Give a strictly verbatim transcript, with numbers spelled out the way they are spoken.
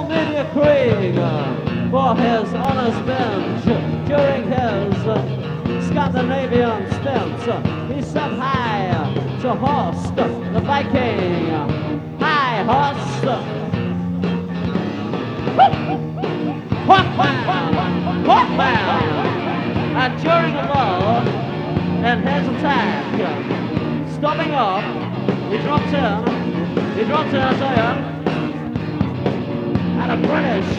Lydia Craig uh, for his honest bench during his uh, Scandinavian stints. Uh, he said hi uh, to Horst the Viking. Hi, Horst. And during a lull in his attack, stopping off, he drops in, he drops in, I say, and a British